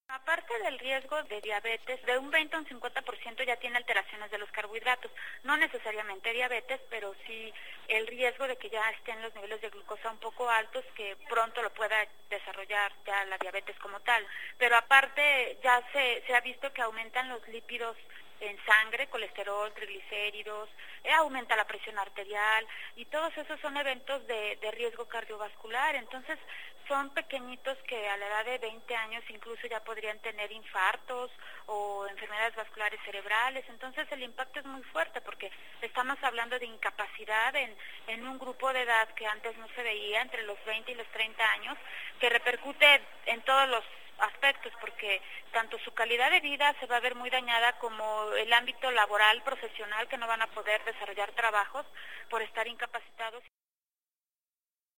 Aparte del riesgo de diabetes, de un 20 a un 50% ya tiene alteraciones de los carbohidratos. No necesariamente diabetes, pero sí el riesgo de que ya estén los niveles de glucosa un poco altos, que pronto lo pueda desarrollar ya la diabetes como tal. Pero aparte ya se ha visto que aumentan los lípidos en sangre, colesterol, triglicéridos, aumenta la presión arterial y todos esos son eventos de riesgo cardiovascular. Entonces son pequeñitos que a la edad de 20 años incluso ya podrían tener infartos o enfermedades vasculares cerebrales. Entonces el impacto es muy fuerte porque estamos hablando de incapacidad en un grupo de edad que antes no se veía, entre los 20 y los 30 años, que repercute en todos los aspectos, porque tanto su calidad de vida se va a ver muy dañada como el ámbito laboral, profesional, que no van a poder desarrollar trabajos por estar incapacitados.